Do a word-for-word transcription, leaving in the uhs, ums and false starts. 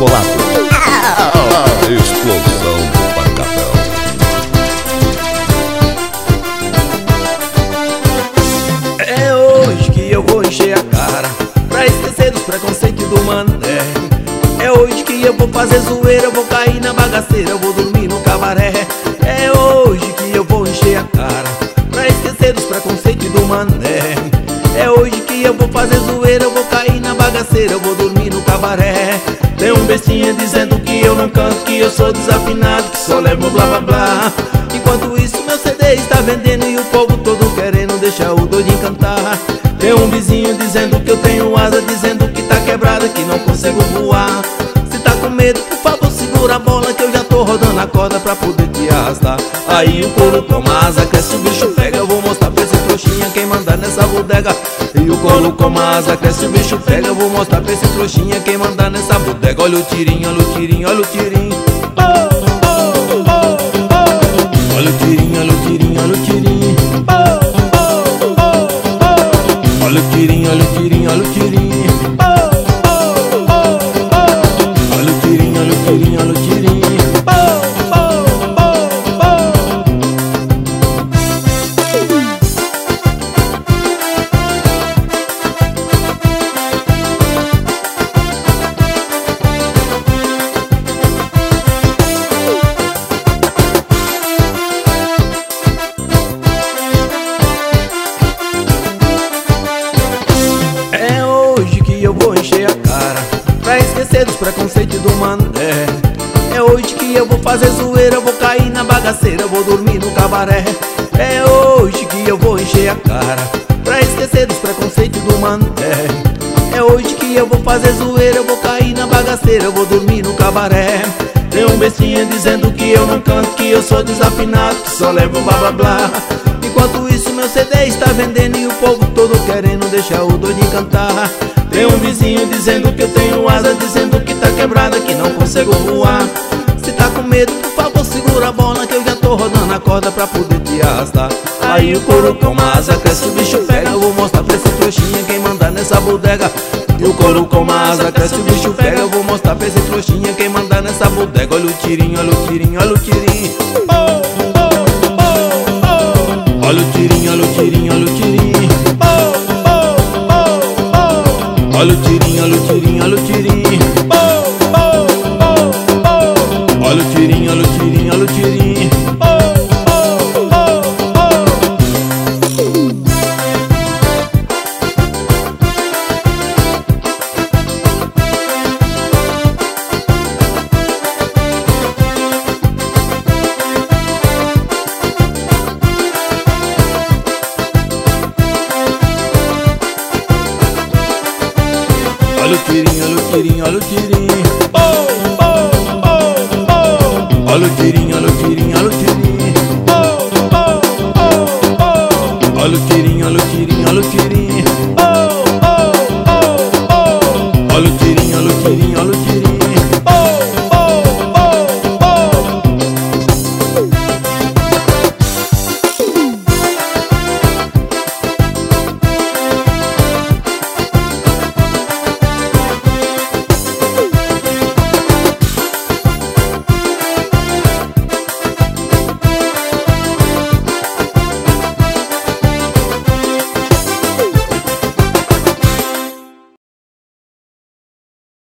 bolado. A explosão do pancadão. É hoje que eu vou encher a cara pra esquecer dos preconceitos do mané. É hoje que eu vou fazer zoeira, eu vou cair na bagaceira, eu vou dormir no cabaré. É hoje que eu vou encher a cara pra esquecer dos preconceitos do mané. É hoje que eu vou fazer zoeira, eu vou cair na bagaceira, eu vou dormir no cabaré. Tem um bestinha dizendo que eu não canto, que eu sou desafinado, que só levo blá blá blá. Enquanto isso meu C D está vendendo e o povo todo querendo deixar o doidinho cantar. Tem um vizinho dizendo que eu tenho asa, dizendo que tá quebrada, que não consigo voar. Se tá com medo, por favor segura a bola, que eu já tô rodando a corda pra poder te arrastar. Aí o couro toma asa, cresce, o bicho pega, eu vou mostrar pra esse trouxinha quem manda nessa bodega. E o couro toma asa, cresce, o bicho pega, eu vou mostrar pra esse trouxinha quem manda nessa bodega. Olha o tirinho, olha o tirinho, olha o tirinho. Oh, oh, oh, oh. Olha o tirinho, olha o tirinho, olha o tirinho. Oh, oh, oh, oh. Olha o tirinho, olha o tirinho, olha o tirinho. Oh, oh, oh, oh. Olha o tirinho, olha o tirinho, olha o tirinho. Oh, oh, oh, oh. É hoje que eu vou encher a cara pra esquecer dos preconceitos do mané. É hoje que eu vou fazer zoeira, eu vou cair na bagaceira, eu vou dormir no cabaré. É hoje que eu vou encher a cara pra esquecer dos preconceitos do mané. É hoje que eu vou fazer zoeira, eu vou cair na bagaceira, eu vou dormir no cabaré. Tem um bestinha dizendo que eu não canto, que eu sou desafinado, que só levo blá blá blá. Enquanto isso meu C D está vendendo e o povo todo querendo deixar o doidinho cantar. Tem um vizinho dizendo que eu tenho asa, dizendo que tá quebrada, que não consigo voar. Se tá com medo, por favor segura a bola, que eu já tô rodando a corda pra poder te arrastar. Aí o couro toma asa, cresce, o bicho pega, eu vou mostrar pra esse trouxinha quem manda nessa bodega. E o couro toma asa, cresce, o bicho pega, eu vou mostrar pra esse trouxinha quem manda nessa bodega. Olha o tirinho, olha o tirinho, olha o tirinho. Oh, oh, oh, oh. Olha o tirinho, olha o tirinho, olha o tirinho. Oh, oh, oh, oh. Olha o tirinho, olha o tirinho, olha o tirinho. Oh, oh, oh, oh. Olha o tirinho, olha o tirinho, olha o tirinho. Oh, oh, oh, oh. Olha o tirinho, olha o tirinho, olha o tirinho. Oh, oh, oh, oh. Olha o tirinho.